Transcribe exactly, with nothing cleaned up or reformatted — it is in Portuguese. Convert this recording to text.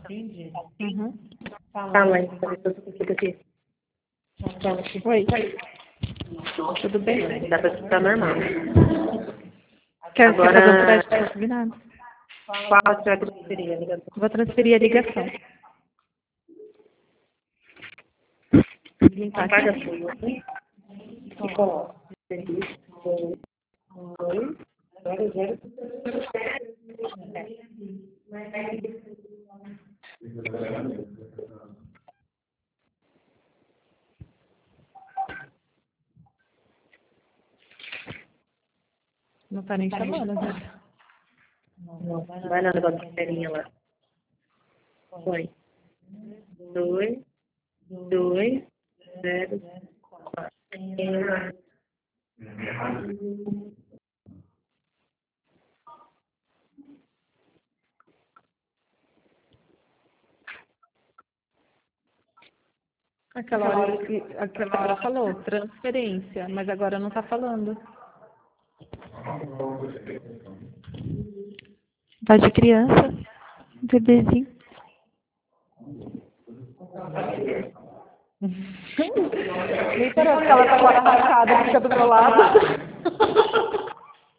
Uhum. Fala aí, pra ver se eu consigo aqui. Fala aqui. Oi. Tudo bem? Dá pra escutar normal. Quer Agora- quer fazer um teste para combinado? Qual você vai transferir a ligação? Vou transferir a ligação. Limpar Apaga aqui. tudo. E coloca. Serviço, dois, dois, zero, zero. Não tá nem chamando, né? Não, vai lá no negócio da telinha lá. Põe. Dois, dois, zero, quatro. Aquela hora, que- aquela hora falou transferência, mas agora não tá falando. Vai de criança, bebezinho. Nem parece que ela tá com a rachada, fica do meu lado.